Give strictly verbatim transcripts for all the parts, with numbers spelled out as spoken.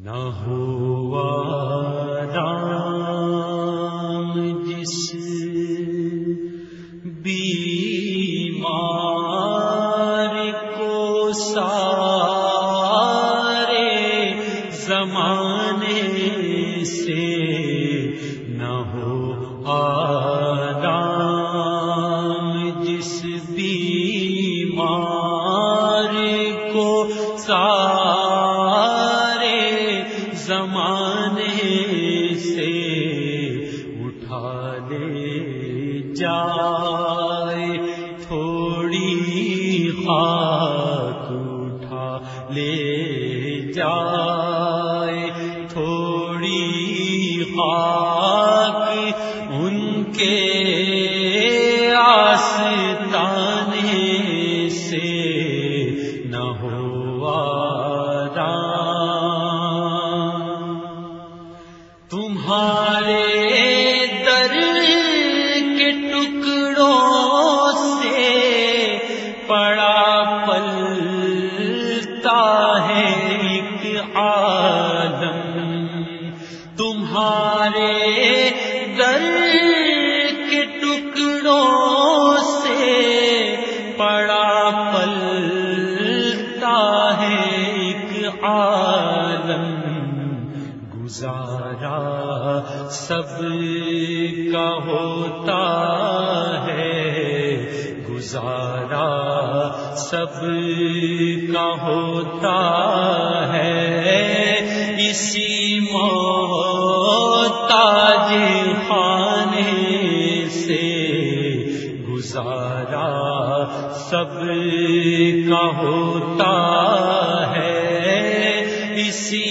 نہ ہوا رام جس بیمار کو سارے زمانے سے، نہ ہو آرام جس بیمار کو سارے زمانے سے اٹھا لے جائے، تھوڑی خاک اٹھا لے جائے، تھوڑی خاک ان کے آستانے سے، نہ ہو تمہارے در کے ٹکڑوں سے پڑا پلتا ہے ایک عالم، تمہارے در کے ٹکڑوں سے پڑا پلتا ہے ایک عالم، گزارا سب کا ہوتا ہے، گزارا سب کا ہوتا ہے، اسی محتاج خانے سے گزارا سب کا ہوتا ہے، اسی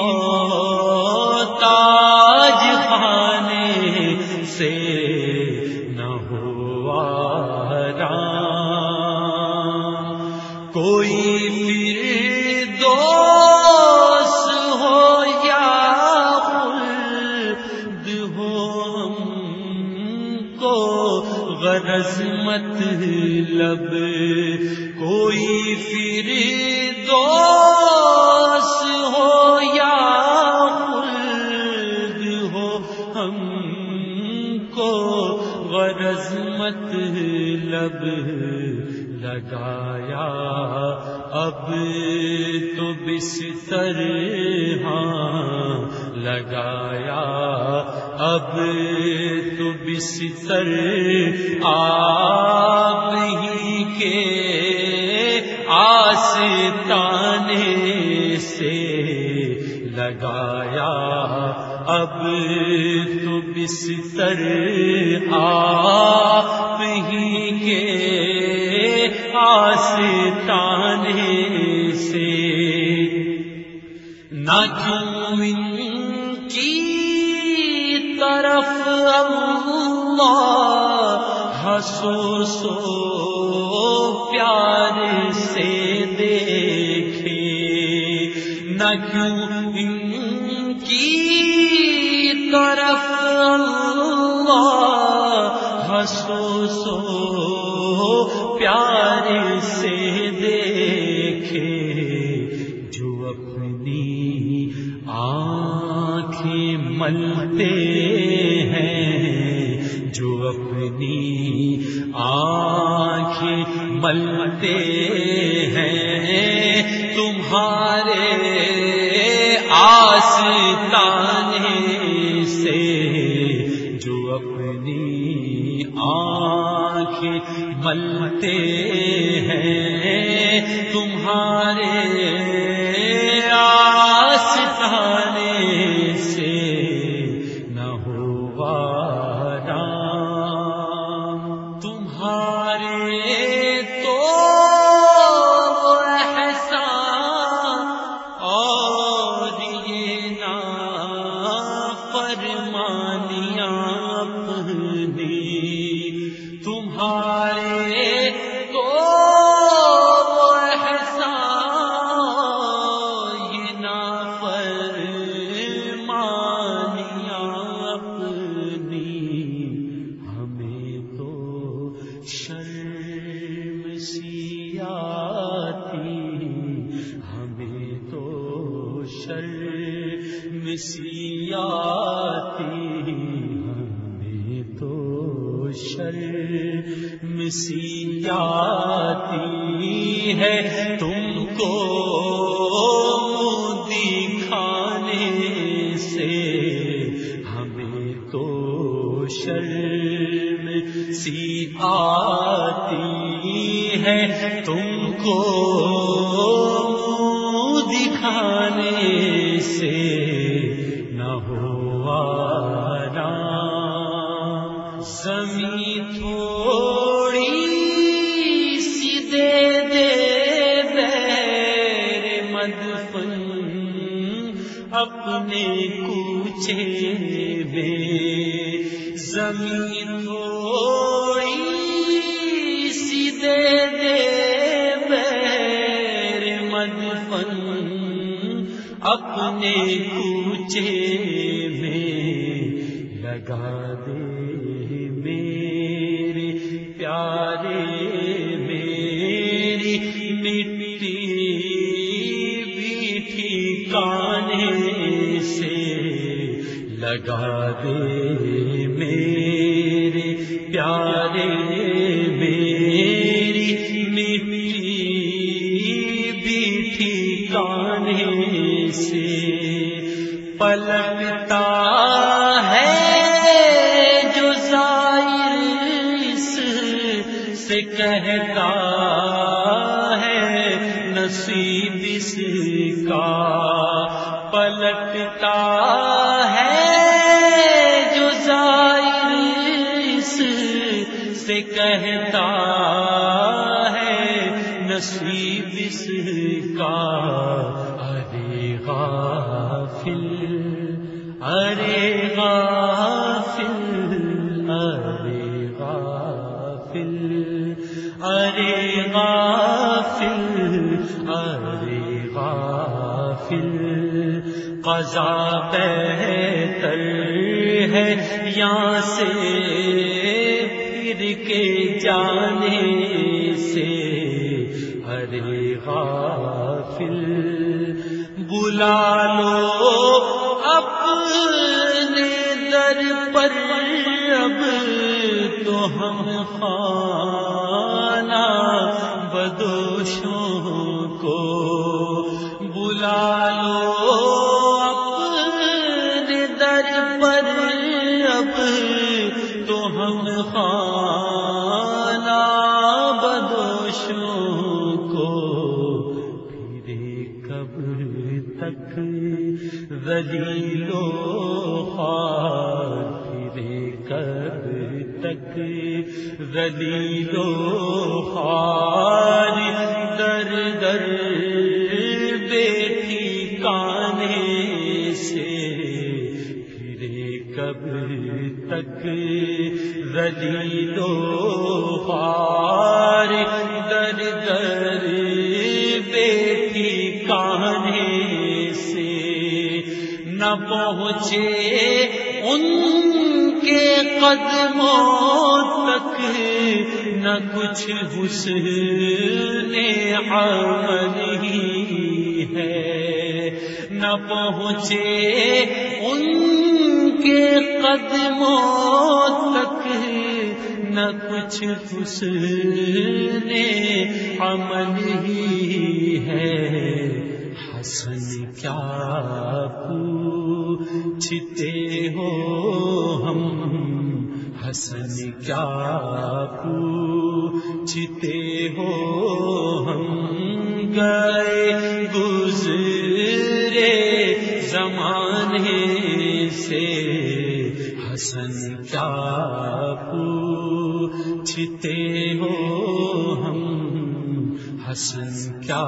محتاج خانے سے، نہ ہوا رام کوئی فردوس ہو یا خلد ہو، ہم کو غرض مطلب، کوئی فردوس ہو یا خلد ہو، ہم کو غرض مطلب، لگایا اب تو بستر، ہاں لگایا اب تو بستر، آپ ہی کے آستانے سے لگایا اب تو بستر، آپ ہی کے آستانے سے، نہ کیوں ان کی طرف اللہ ہنسو سو پیار سے دیکھے، نہ کیوں ان کی طرف اللہ ہنسو سو پیار سے دیکھے، جو اپنی آنکھیں ملتے ہیں، جو اپنی آنکھیں ملتے ہیں، تمہارے آستانے سے، جو اپنی آنکھیں ملتے ہیں، تمہارے آستانے سے، نہ ہوا رام تمہارے تو احسان اور یہ نافرمانیاں اپنی، تمہارے تو احسان یہ نافرمانیاں اپنی، ہمیں تو شرم سی آتی، ہمیں تو شرم سی آتی ہمیں تو شرم سی آتی ہے تم کو دکھانے سے، ہمیں تو شرم سی آتی ہے تم کو دکھانے سے، نہ ہو آرام زمین تھوڑی سی دے دے بیر مدفن اپنے کوچے میں، زمین تھوڑی سی دے دے بیر مدفن اپنے کوچے میں، لگا دے میرے پیارے میری مٹی بھی ٹھکانے سے، لگا دے میرے پیارے میری مٹی بھی ٹھکانے سے، پلٹتا ہے جو ظاہر اس سے کہتا ہے نصیب اس کا، پلٹتا ہے جو ظاہر اس سے کہتا ہے نصیب اس کا، ارے غافل ارے غافل ارے غافل ارے غافل ارے غافل، قضا بہتر ہے یہاں سے پھر کے جانے سے، ارے غافل بلا لو اپنے در پر اب تو ہم خانہ بدوشوں کو، بلا لو اپنے در پر اب تو ہم خانہ بدوشوں کو، پھرے کب تک ذلیل و خوار، پھرے کب تک ذلیل و خوار، در در بے ٹھکانے سے، پھرے کب تک ذلیل و خوار، در در بے ٹھکانے سے، نہ پہنچے ان کے قدموں تک نہ کچھ حسن عمل ہی ہے، نہ پہنچے ان کے قدموں تک نہ کچھ حسن عمل ہی ہے، حسن کیا پوچھتے ہو ہم، حسن کیا پوچھتے ہو ہم، گئے گزرے زمانے سے، حسن کیا پوچھتے ہو ہم، حسن کیا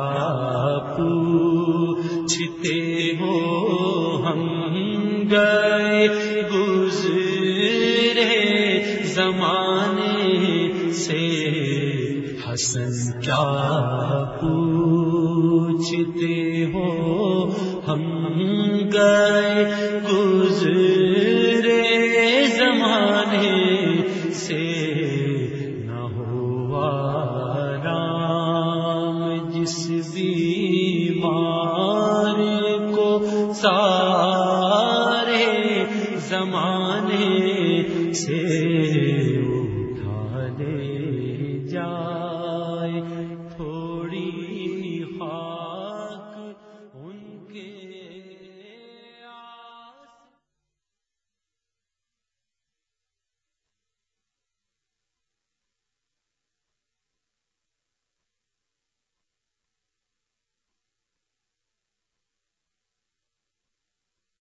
پوچھتے ہو ہم، گئے گزرے زمانے سے، حسن کیا پوچھتے ہو ہم، گئے گزرے زمانے سے، نہ ہو آرام جس بیمار کو سارے زمانے سے